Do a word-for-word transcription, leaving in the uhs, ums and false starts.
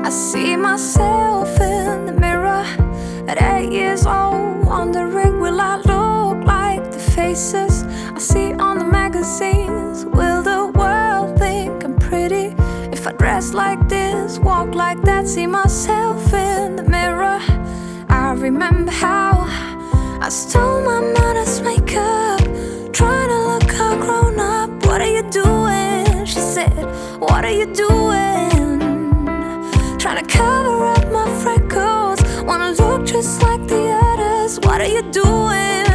I see myself in the mirror at eight years old, wondering will I look like the faces I see on the magazines? Will the world think I'm pretty if I dress like this, walk like that? See myself in the mirror. I remember how I stole my mother's makeup, trying to look all grown up. What are you doing? She said, what are you doing? Trying to cover up my freckles, wanna look just like the others. What are you doing?